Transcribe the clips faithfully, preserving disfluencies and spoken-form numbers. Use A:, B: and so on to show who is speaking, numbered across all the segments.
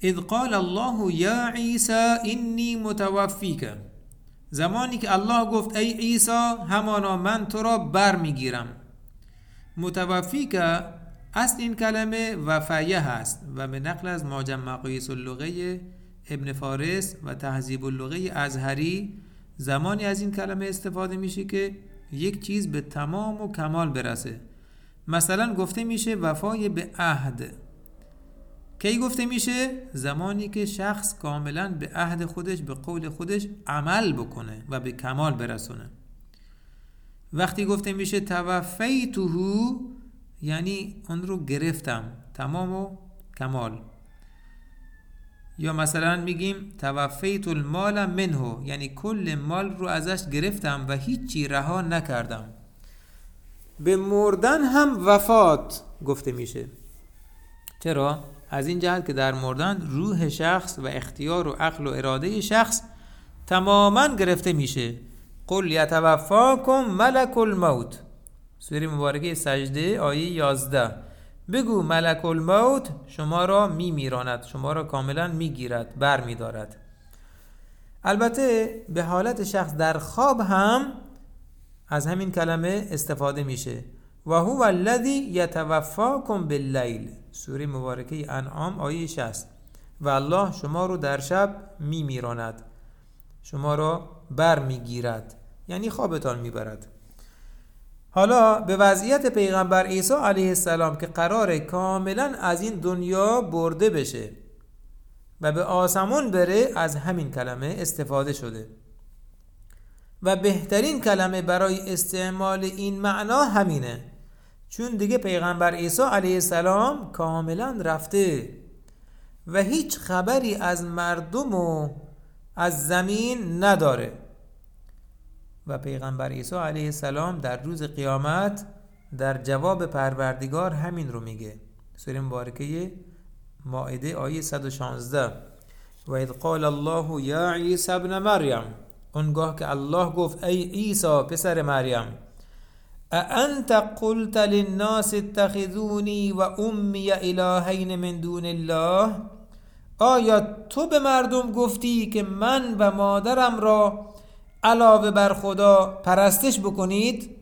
A: اذ قال الله یا عیسی انی متوفیک، زمانی که الله گفت ای عیسی همانا من تو را بر میگیرم. متوفیک اصل این کلمه وفیه هست و به نقل از معجم مقاییس اللغه ابن فارس و تهذیب اللغه ازهری زمانی از این کلمه استفاده میشه که یک چیز به تمام و کمال برسه. مثلا گفته میشه وفای به عهد. کی گفته میشه؟ زمانی که شخص کاملا به عهد خودش، به قول خودش عمل بکنه و به کمال برسونه. وقتی گفته میشه توفیته، یعنی اون رو گرفتم تمام و کمال. یا مثلا میگیم توفیت المال منه، یعنی کل مال رو ازش گرفتم و هیچی رها نکردم. به مردن هم وفات گفته میشه. چرا؟ از این جهت که در مردن روح شخص و اختیار و عقل و اراده شخص تماما گرفته میشه. قل یتوفاکم ملک الموت، سوره مبارکه سجده آیه یازده. بگو ملک الموت شما را میمیراند، شما را کاملا میگیرد، بر میدارد. البته به حالت شخص در خواب هم از همین کلمه استفاده میشه. و هو الذی یتوفاکم باللیل، سوره مبارکه انعام آیه شصت. و الله شما رو در شب میمیراند، شما را بر میگیرد، یعنی خوابتان میبرد. حالا به وضعیت پیغمبر عیسی علیه السلام که قراره کاملا از این دنیا برده بشه و به آسمون بره، از همین کلمه استفاده شده و بهترین کلمه برای استعمال این معنا همینه، چون دیگه پیغمبر عیسی علیه السلام کاملا رفته و هیچ خبری از مردم و از زمین نداره. و پیغمبر عیسی علیه السلام در روز قیامت در جواب پروردگار همین رو میگه. سوره مبارکه مائده آیه صد و شانزده. و اذ قال الله یا عیسی ابن مریم، اونگاه که الله گفت ای عیسی پسر مریم، اانت قلت للناس اتخذونی و امی الهین من دون الله، آیا تو به مردم گفتی که من و مادرم را علاوه بر خدا پرستش بکنید؟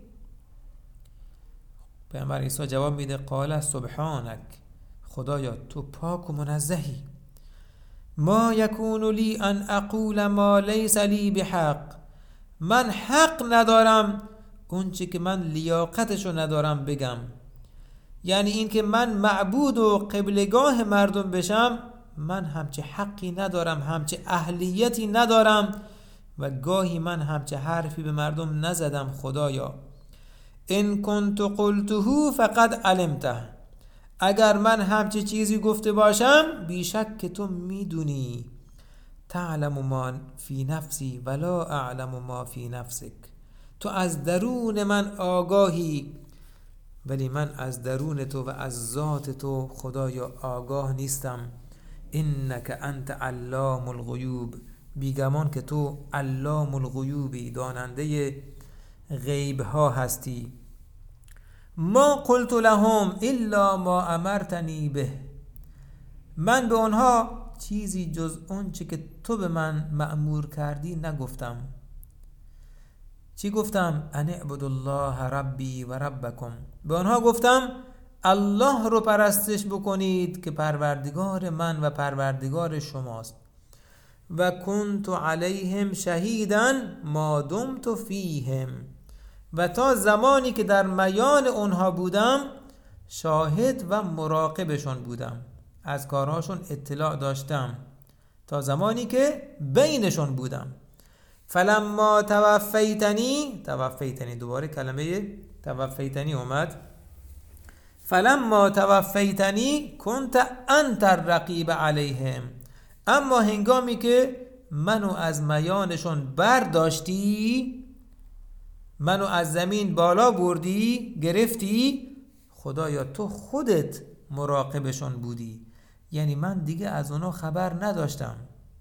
A: پیامبر عیسی جواب میده قال سبحانک، خدایا تو پاک و منزهی، ما یکون لی ان اقول ما لیس لی بحق، من حق ندارم اون چی که من لیاقتشو ندارم بگم. یعنی این که من معبود و قبلگاه مردم بشم، من همچه حقی ندارم، همچه اهلیتی ندارم و گاهی من همچه حرفی به مردم نزدم. خدایا ان کنت قلته فقد علمته، اگر من همچه چیزی گفته باشم بیشک که تو میدونی. تعلم ما فی نفسی ولا اعلم ما فی نفسک، تو از درون من آگاهی ولی من از درون تو و از ذات تو خدایا آگاه نیستم. انک انت علام الغیوب، بیگمان که تو علام الغیوبی، داننده غیب ها هستی. ما قلت لهم الا ما امرتنی به، من به آنها چیزی جز اون چه که تو به من مأمور کردی نگفتم. چی گفتم؟ ان اعبدوا الله ربی و ربکم، به آنها گفتم الله رو پرستش بکنید که پروردگار من و پروردگار شماست. و کنت علیهم شهیدا ما دمت فیهم، و تا زمانی که در میان اونها بودم شاهد و مراقبشون بودم، از کارهاشون اطلاع داشتم تا زمانی که بینشون بودم. فلما توفیتنی، توفیتنی دوباره کلمه توفیتنی اومد، فلما توفیتنی کنت انت الرقیب علیهم، اما هنگامی که منو از میانشون برداشتی، منو از زمین بالا بردی گرفتی، خدایا تو خودت مراقبشون بودی، یعنی من دیگه از اونا خبر نداشتم.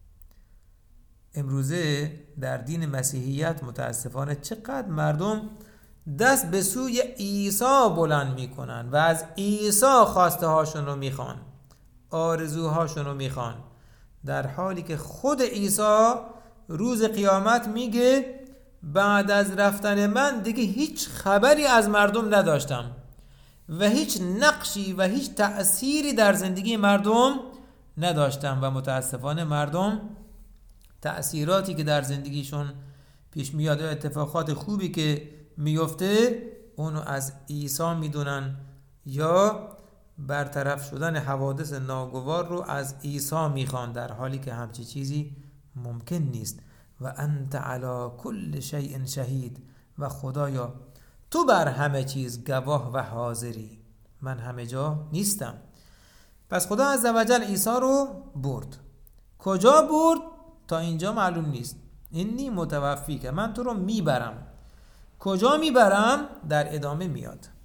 A: امروزه در دین مسیحیت متاسفانه چقدر مردم دست به سوی عیسی بلند میکنن و از عیسی خواسته هاشون رو میخوان. آرزوهاشون رو میخوان، در حالی که خود عیسی روز قیامت میگه بعد از رفتن من دیگه هیچ خبری از مردم نداشتم و هیچ نقشی و هیچ تأثیری در زندگی مردم نداشتم و متاسفانه مردم تأثیراتی که در زندگیشون پیش میاد و اتفاقات خوبی که میفته اونو از عیسی میدونن یا برطرف شدن حوادث ناگوار رو از عیسی میخوان، در حالی که همچی چیزی ممکن نیست. و انت علی کل شیء شهید، و خدایا تو بر همه چیز گواه و حاضری، من همه جا نیستم. پس خدا عزوجل عیسی رو برد. کجا برد تا اینجا معلوم نیست. انی متوفی، که من تو رو میبرم. کجا میبرم در ادامه میاد.